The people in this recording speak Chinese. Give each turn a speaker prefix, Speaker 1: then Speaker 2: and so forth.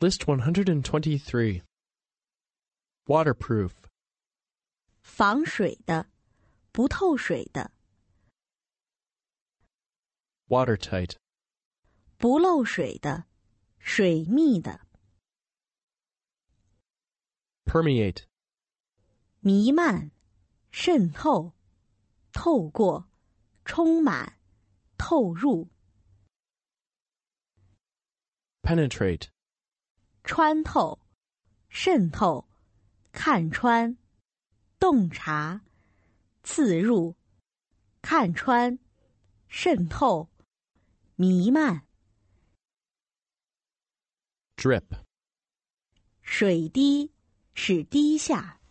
Speaker 1: List 123. Waterproof.
Speaker 2: 防水的，不透水的。
Speaker 1: Watertight.
Speaker 2: 不漏水的，水密的。
Speaker 1: Permeate.
Speaker 2: 弥漫，渗透，透过，充满，透入。
Speaker 1: Penetrate.
Speaker 2: 穿透，渗透，看穿，洞察，刺入，看穿，渗透，弥漫。
Speaker 1: Drip.
Speaker 2: 水滴，使滴下。